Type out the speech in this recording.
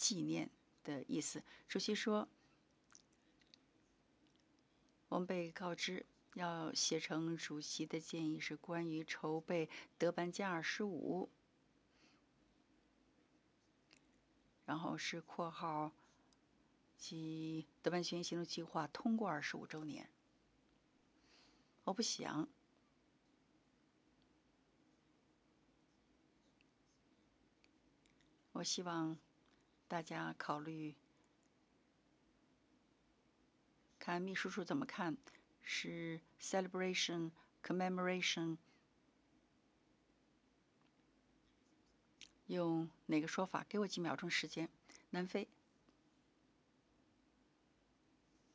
纪念的意思。主席说，我们被告知要写成主席的建议是关于筹备德班加25，然后是括号及德班学院行动计划通过25周年。我不想我希望大家考虑看秘书处怎么看，是 celebration commemoration 用哪个说法？给我几秒钟时间。南非。